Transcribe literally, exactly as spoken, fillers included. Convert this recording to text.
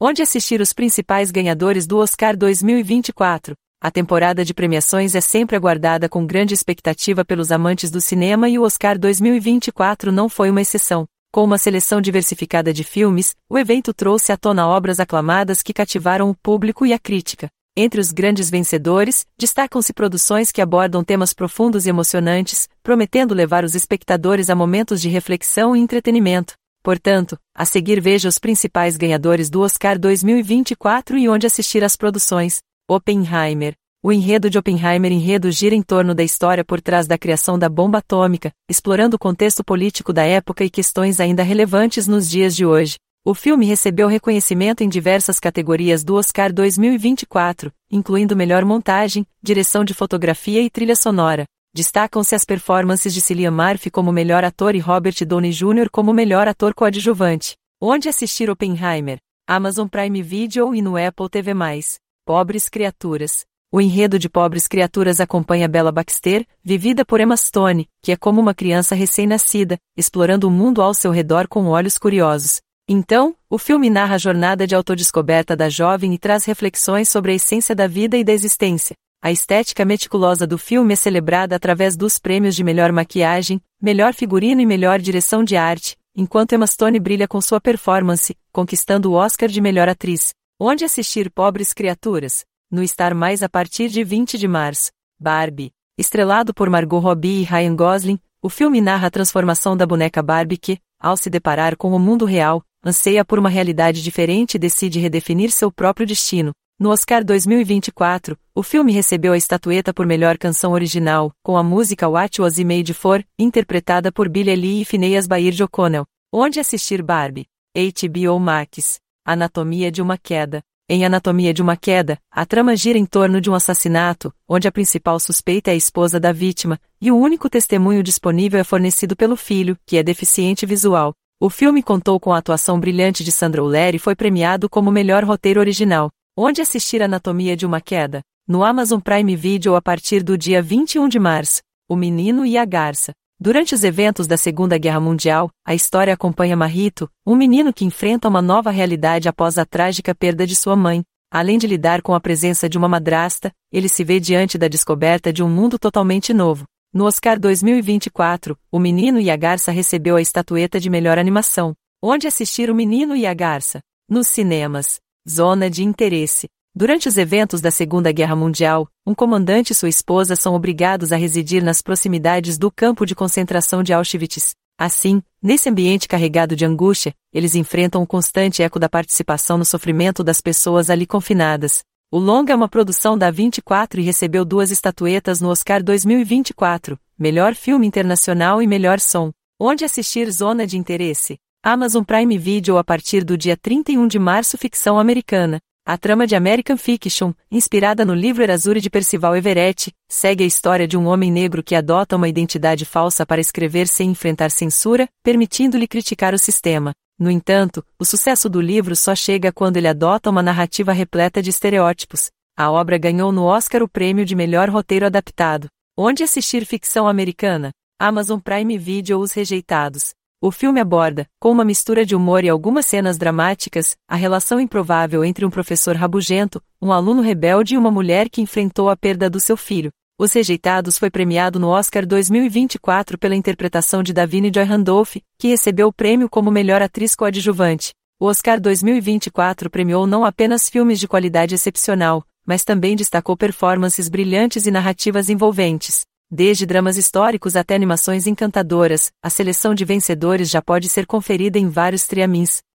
Onde assistir os principais ganhadores do Oscar dois mil e vinte e quatro. A temporada de premiações é sempre aguardada com grande expectativa pelos amantes do cinema e o Oscar dois mil e vinte e quatro não foi uma exceção. Com uma seleção diversificada de filmes, o evento trouxe à tona obras aclamadas que cativaram o público e a crítica. Entre os grandes vencedores, destacam-se produções que abordam temas profundos e emocionantes, prometendo levar os espectadores a momentos de reflexão e entretenimento. Portanto, a seguir veja os principais ganhadores do Oscar dois mil e vinte e quatro e onde assistir às produções. Oppenheimer. O enredo de Oppenheimer enredo gira em torno da história por trás da criação da bomba atômica, explorando o contexto político da época e questões ainda relevantes nos dias de hoje. O filme recebeu reconhecimento em diversas categorias do Oscar dois mil e vinte e quatro, incluindo melhor montagem, direção de fotografia e trilha sonora. Destacam-se as performances de Cillian Murphy como melhor ator e Robert Downey júnior como melhor ator coadjuvante. Onde assistir Oppenheimer? Amazon Prime Video e no Apple T V mais. Pobres Criaturas. O enredo de Pobres Criaturas acompanha Bella Baxter, vivida por Emma Stone, que é como uma criança recém-nascida, explorando o mundo ao seu redor com olhos curiosos. Então, o filme narra a jornada de autodescoberta da jovem e traz reflexões sobre a essência da vida e da existência. A estética meticulosa do filme é celebrada através dos prêmios de melhor maquiagem, melhor figurino e melhor direção de arte, enquanto Emma Stone brilha com sua performance, conquistando o Oscar de melhor atriz. Onde assistir Pobres Criaturas? No Star Mais a partir de vinte de março. Barbie. Estrelado por Margot Robbie e Ryan Gosling, o filme narra a transformação da boneca Barbie que, ao se deparar com o mundo real, anseia por uma realidade diferente e decide redefinir seu próprio destino. No Oscar dois mil e vinte e quatro, o filme recebeu a estatueta por melhor canção original, com a música What Was I Made For, interpretada por Billie Eilish e Phineas Baird O'Connell. Onde assistir Barbie? H B O Max. Anatomia de uma Queda. Em Anatomia de uma Queda, a trama gira em torno de um assassinato, onde a principal suspeita é a esposa da vítima, e o único testemunho disponível é fornecido pelo filho, que é deficiente visual. O filme contou com a atuação brilhante de Sandra Hüller e foi premiado como melhor roteiro original. Onde assistir Anatomia de uma Queda? No Amazon Prime Video a partir do dia vinte e um de março. O Menino e a Garça. Durante os eventos da Segunda Guerra Mundial, a história acompanha Marrito, um menino que enfrenta uma nova realidade após a trágica perda de sua mãe. Além de lidar com a presença de uma madrasta, ele se vê diante da descoberta de um mundo totalmente novo. No Oscar dois mil e vinte e quatro, O Menino e a Garça recebeu a estatueta de melhor animação. Onde assistir O Menino e a Garça? Nos cinemas. Zona de Interesse. Durante os eventos da Segunda Guerra Mundial, um comandante e sua esposa são obrigados a residir nas proximidades do campo de concentração de Auschwitz. Assim, nesse ambiente carregado de angústia, eles enfrentam o constante eco da participação no sofrimento das pessoas ali confinadas. O longa é uma produção da vinte e quatro e recebeu duas estatuetas no Oscar dois mil e vinte e quatro, melhor filme internacional e melhor som. Onde assistir Zona de Interesse? Amazon Prime Video a partir do dia trinta e um de março. Ficção americana. A trama de American Fiction, inspirada no livro Erasure de Percival Everett, segue a história de um homem negro que adota uma identidade falsa para escrever sem enfrentar censura, permitindo-lhe criticar o sistema. No entanto, o sucesso do livro só chega quando ele adota uma narrativa repleta de estereótipos. A obra ganhou no Oscar o prêmio de melhor roteiro adaptado. Onde assistir ficção americana? Amazon Prime Video Os Rejeitados. O filme aborda, com uma mistura de humor e algumas cenas dramáticas, a relação improvável entre um professor rabugento, um aluno rebelde e uma mulher que enfrentou a perda do seu filho. Os Rejeitados foi premiado no Oscar dois mil e vinte e quatro pela interpretação de Davine Joy Randolph, que recebeu o prêmio como melhor atriz coadjuvante. O Oscar dois mil e vinte e quatro premiou não apenas filmes de qualidade excepcional, mas também destacou performances brilhantes e narrativas envolventes. Desde dramas históricos até animações encantadoras, a seleção de vencedores já pode ser conferida em vários streamings.